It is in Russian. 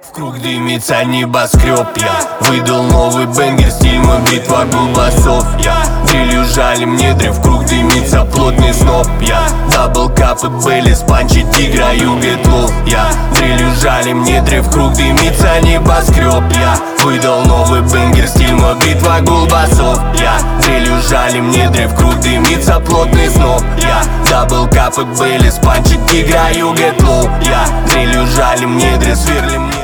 В круг дымится небоскреб, я выдал новый бенгер, стиль мой, битва гулбасов. Я дрелью жалим недри, в круг дымится плотный сноп. Я дабл кап и Бейлис, панчи тигра, you get low. Я дрелью жалим недри, в круг дымится небоскреб. Я выдал новый бенгер, стиль мой, битва гулбасов. Я дрелью жалим недри, в круг дымится плотный сноп. Я дабл кап и Бейлис, панчи тигра, you get low. Я дрелью жалим недри, сверлим